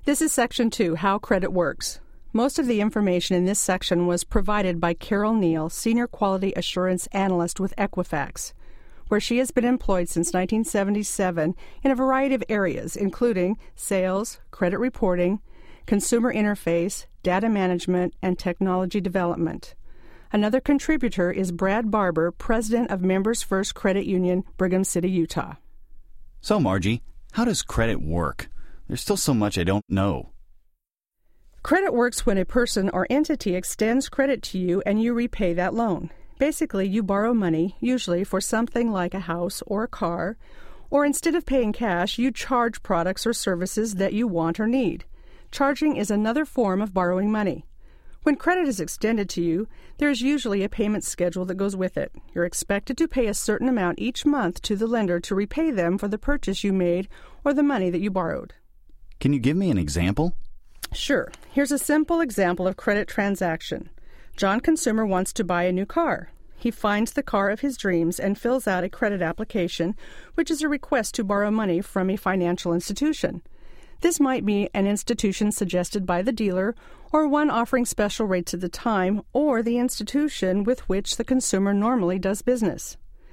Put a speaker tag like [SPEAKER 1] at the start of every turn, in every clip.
[SPEAKER 1] This is Section 2, How Credit Works. Most of the information in this section was provided by Carol Neal, Senior Quality Assurance Analyst with Equifax, where she has been employed since 1977 in a variety of areas, including sales, credit reporting, consumer interface, data management, and technology development. Another contributor is Brad Barber, president of Members First Credit Union, Brigham City, Utah.
[SPEAKER 2] So, Margie, how does credit work? There's still so much I don't know.
[SPEAKER 1] Credit works when a person or entity extends credit to you and you repay that loan. Basically, you borrow money, usually for something like a house or a car, or instead of paying cash, you charge products or services that you want or need. Charging is another form of borrowing money. When credit is extended to you, there is usually a payment schedule that goes with it. You're expected to pay a certain amount each month to the lender to repay them for the purchase you made or the money that you borrowed.
[SPEAKER 2] Can you give me an example?
[SPEAKER 1] Sure. Here's a simple example of credit transaction. John Consumer wants to buy a new car. He finds the car of his dreams and fills out a credit application, which is a request to borrow money from a financial institution. This might be an institution suggested by the dealer, or one offering special rates at the time, or the institution with which the consumer normally does business.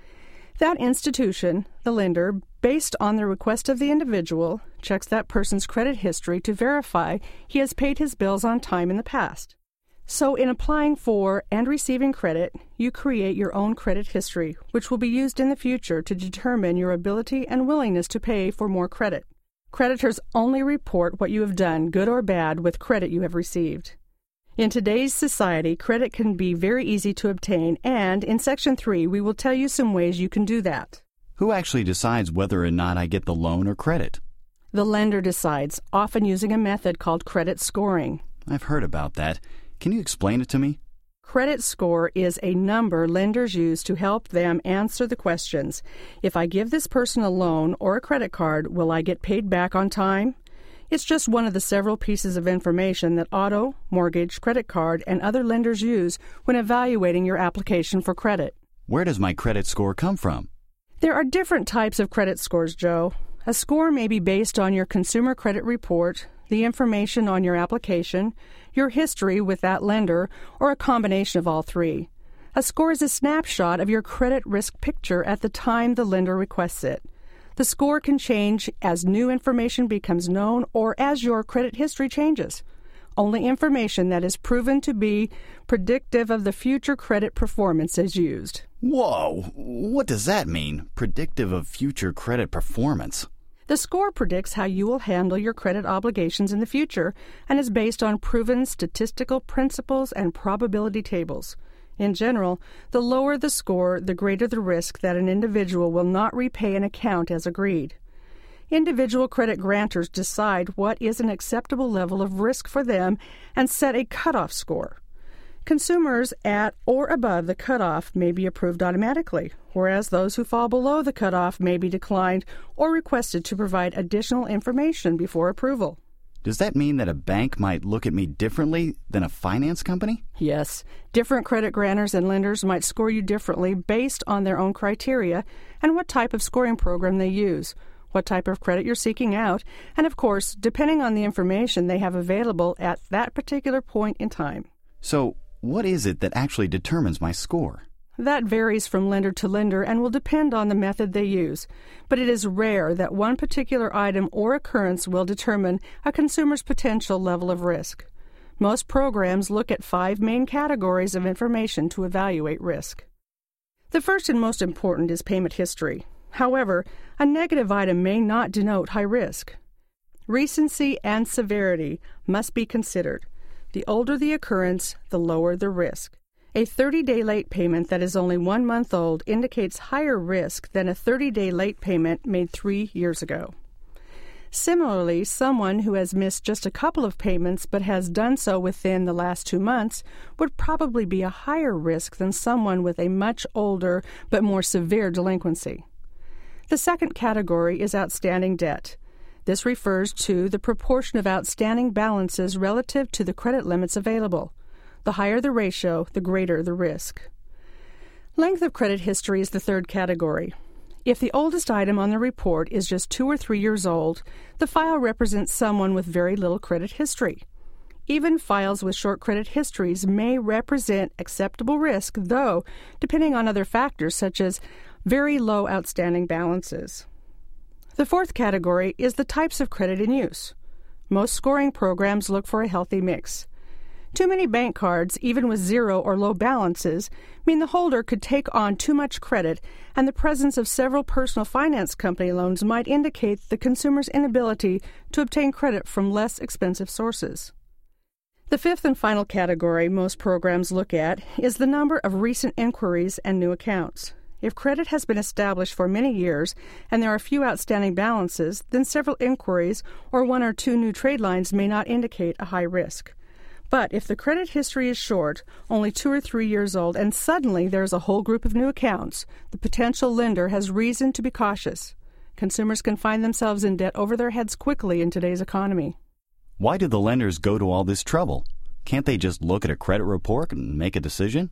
[SPEAKER 1] That institution, the lender, based on the request of the individual, checks that person's credit history to verify he has paid his bills on time in the past. So in applying for and receiving credit, you create your own credit history, which will be used in the future to determine your ability and willingness to pay for more credit. Creditors only report what you have done, good or bad, with credit you have received. In today's society, credit can be very easy to obtain, and in Section 3, we will tell you some ways you can do that.
[SPEAKER 2] Who actually decides whether or not I get the loan or credit?
[SPEAKER 1] The lender decides, often using a method called credit scoring.
[SPEAKER 2] I've heard about that. Can you explain it to me?
[SPEAKER 1] Credit score is a number lenders use to help them answer the questions. If I give this person a loan or a credit card, will I get paid back on time? It's just one of the several pieces of information that auto, mortgage, credit card, and other lenders use when evaluating your application for credit.
[SPEAKER 2] Where does my credit score come from?
[SPEAKER 1] There are different types of credit scores, Joe. A score may be based on your consumer credit report, the information on your application, your history with that lender, or a combination of all three. A score is a snapshot of your credit risk picture at the time the lender requests it. The score can change as new information becomes known or as your credit history changes. Only information that is proven to be predictive of the future credit performance is used.
[SPEAKER 2] Whoa! What does that mean, predictive of future credit performance?
[SPEAKER 1] The score predicts how you will handle your credit obligations in the future and is based on proven statistical principles and probability tables. In general, the lower the score, the greater the risk that an individual will not repay an account as agreed. Individual credit grantors decide what is an acceptable level of risk for them and set a cutoff score. Consumers at or above the cutoff may be approved automatically, whereas those who fall below the cutoff may be declined or requested to provide additional information before approval.
[SPEAKER 2] Does that mean that a bank might look at me differently than a finance company?
[SPEAKER 1] Yes. Different credit grantors and lenders might score you differently based on their own criteria and what type of scoring program they use, what type of credit you're seeking out, and of course, depending on the information they have available at that particular point in time.
[SPEAKER 2] So, what is it that actually determines my score?
[SPEAKER 1] That varies from lender to lender and will depend on the method they use, but it is rare that one particular item or occurrence will determine a consumer's potential level of risk. Most programs look at 5 main categories of information to evaluate risk. The first and most important is payment history. However, a negative item may not denote high risk. Recency and severity must be considered. The older the occurrence, the lower the risk. A 30-day late payment that is only 1 month old indicates higher risk than a 30-day late payment made 3 years ago. Similarly, someone who has missed just a couple of payments but has done so within the last 2 months would probably be a higher risk than someone with a much older but more severe delinquency. The second category is outstanding debt. This refers to the proportion of outstanding balances relative to the credit limits available. The higher the ratio, the greater the risk. Length of credit history is the third category. If the oldest item on the report is just 2 or 3 years old, the file represents someone with very little credit history. Even files with short credit histories may represent acceptable risk, though, depending on other factors such as very low outstanding balances. The fourth category is the types of credit in use. Most scoring programs look for a healthy mix. Too many bank cards, even with zero or low balances, mean the holder could take on too much credit, and the presence of several personal finance company loans might indicate the consumer's inability to obtain credit from less expensive sources. The fifth and final category most programs look at is the number of recent inquiries and new accounts. If credit has been established for many years and there are few outstanding balances, then several inquiries or 1 or 2 new trade lines may not indicate a high risk. But if the credit history is short, only 2 or 3 years old, and suddenly there is a whole group of new accounts, the potential lender has reason to be cautious. Consumers can find themselves in debt over their heads quickly in today's economy.
[SPEAKER 2] Why do the lenders go to all this trouble? Can't they just look at a credit report and make a decision?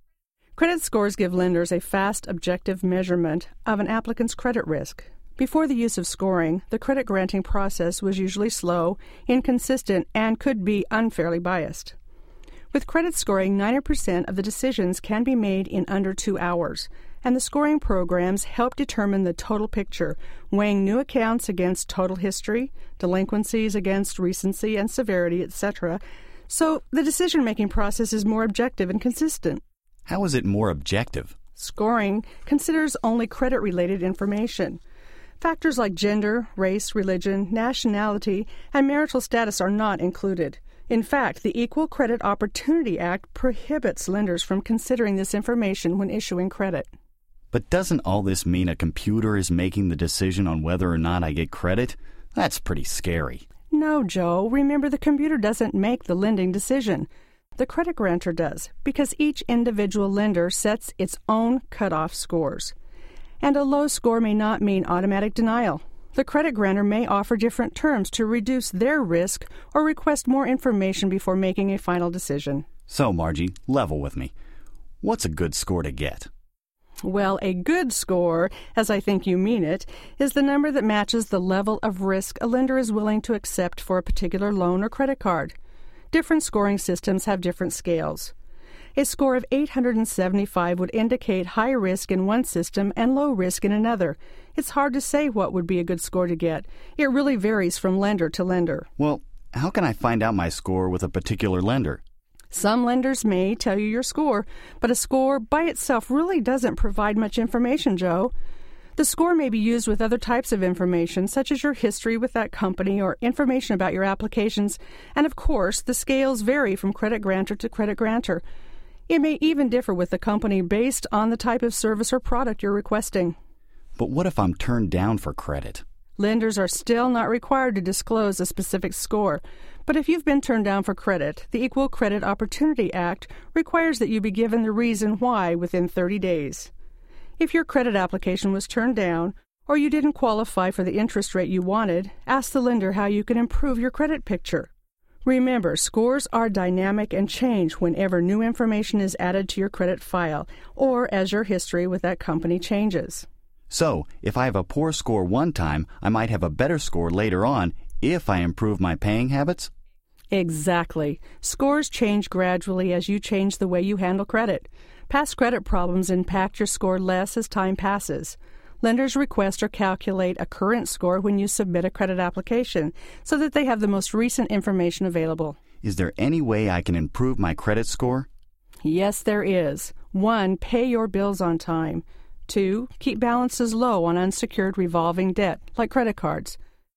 [SPEAKER 1] Credit scores give lenders a fast, objective measurement of an applicant's credit risk. Before the use of scoring, the credit granting process was usually slow, inconsistent, and could be unfairly biased. With credit scoring, 90% of the decisions can be made in under 2 hours, and the scoring programs help determine the total picture, weighing new accounts against total history, delinquencies against recency and severity, etc., so the decision-making process is more objective and consistent.
[SPEAKER 2] How is it more objective?
[SPEAKER 1] Scoring considers only credit-related information. Factors like gender, race, religion, nationality, and marital status are not included. In fact, the Equal Credit Opportunity Act prohibits lenders from considering this information when issuing credit.
[SPEAKER 2] But doesn't all this mean a computer is making the decision on whether or not I get credit? That's pretty scary.
[SPEAKER 1] No, Joe. Remember, the computer doesn't make the lending decision. The credit grantor does, because each individual lender sets its own cutoff scores. And a low score may not mean automatic denial. The credit grantor may offer different terms to reduce their risk or request more information before making a final decision.
[SPEAKER 2] So, Margie, level with me. What's a good score to get?
[SPEAKER 1] Well, a good score, as I think you mean it, is the number that matches the level of risk a lender is willing to accept for a particular loan or credit card. Different scoring systems have different scales. A score of 875 would indicate high risk in one system and low risk in another. It's hard to say what would be a good score to get. It really varies from lender to lender.
[SPEAKER 2] Well, how can I find out my score with a particular lender?
[SPEAKER 1] Some lenders may tell you your score, but a score by itself really doesn't provide much information, Joe. The score may be used with other types of information, such as your history with that company or information about your applications, and of course, the scales vary from credit grantor to credit grantor. It may even differ with the company based on the type of service or product you're requesting.
[SPEAKER 2] But what if I'm turned down for credit?
[SPEAKER 1] Lenders are still not required to disclose a specific score, but if you've been turned down for credit, the Equal Credit Opportunity Act requires that you be given the reason why within 30 days. If your credit application was turned down, or you didn't qualify for the interest rate you wanted, ask the lender how you can improve your credit picture. Remember, scores are dynamic and change whenever new information is added to your credit file, or as your history with that company changes.
[SPEAKER 2] So, if I have a poor score one time, I might have a better score later on if I improve my paying habits?
[SPEAKER 1] Exactly. Scores change gradually as you change the way you handle credit. Past credit problems impact your score less as time passes. Lenders request or calculate a current score when you submit a credit application so that they have the most recent information available.
[SPEAKER 2] Is there any way I can improve my credit score?
[SPEAKER 1] Yes, there is. 1, pay your bills on time. 2, keep balances low on unsecured revolving debt, like credit cards.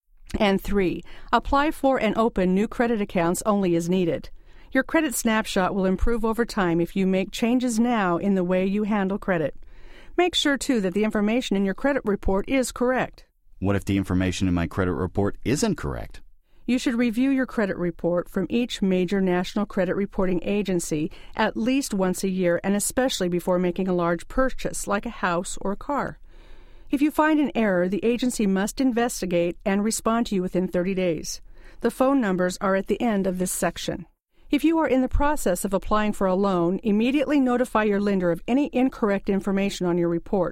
[SPEAKER 1] And 3, apply for and open new credit accounts only as needed. Your credit snapshot will improve over time if you make changes now in the way you handle credit. Make sure, too, that the information in your credit report is correct.
[SPEAKER 2] What if the information in my credit report isn't correct?
[SPEAKER 1] You should review your credit report from each major national credit reporting agency at least once a year, and especially before making a large purchase, like a house or a car. If you find an error, the agency must investigate and respond to you within 30 days. The phone numbers are at the end of this section. If you are in the process of applying for a loan, immediately notify your lender of any incorrect information on your report.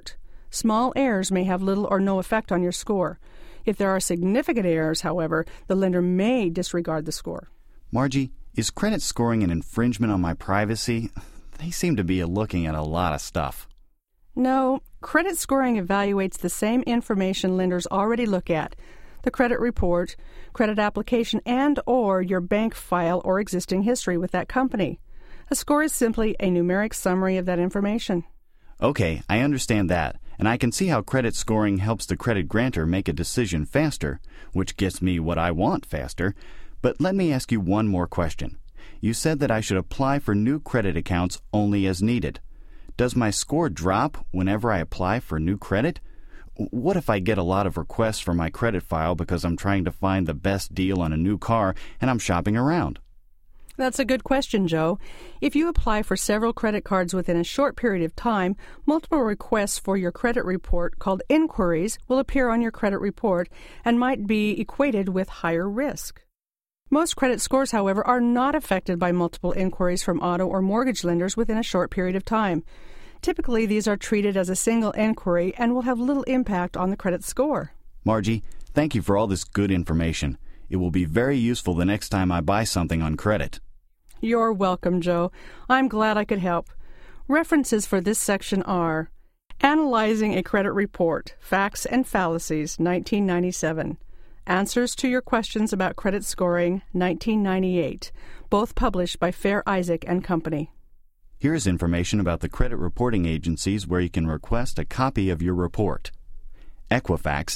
[SPEAKER 1] Small errors may have little or no effect on your score. If there are significant errors, however, the lender may disregard the score.
[SPEAKER 2] Margie, is credit scoring an infringement on my privacy? They seem to be looking at a lot of stuff.
[SPEAKER 1] No, credit scoring evaluates the same information lenders already look at: the credit report, credit application, and/or your bank file or existing history with that company. A score is simply a numeric summary of that information.
[SPEAKER 2] Okay, I understand that, and I can see how credit scoring helps the credit grantor make a decision faster, which gets me what I want faster. But let me ask you one more question. You said that I should apply for new credit accounts only as needed. Does my score drop whenever I apply for new credit? What if I get a lot of requests for my credit file because I'm trying to find the best deal on a new car and I'm shopping around?
[SPEAKER 1] That's a good question, Joe. If you apply for several credit cards within a short period of time, multiple requests for your credit report, called inquiries, will appear on your credit report and might be equated with higher risk. Most credit scores, however, are not affected by multiple inquiries from auto or mortgage lenders within a short period of time. Typically, these are treated as a single inquiry and will have little impact on the credit score.
[SPEAKER 2] Margie, thank you for all this good information. It will be very useful the next time I buy something on credit.
[SPEAKER 1] You're welcome, Joe. I'm glad I could help. References for this section are Analyzing a Credit Report, Facts and Fallacies, 1997. Answers to Your Questions About Credit Scoring, 1998, both published by Fair Isaac and Company.
[SPEAKER 2] Here's information about the credit reporting agencies where you can request a copy of your report. Equifax,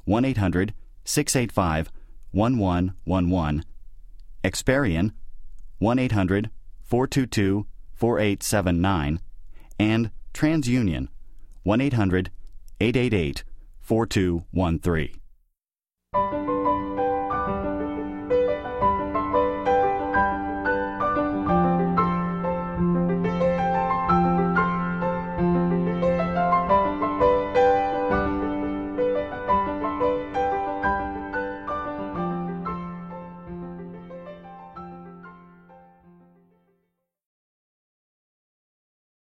[SPEAKER 2] 1-800-685-1111. Experian, 1-800-422-4879, and TransUnion, 1-800-888-4213.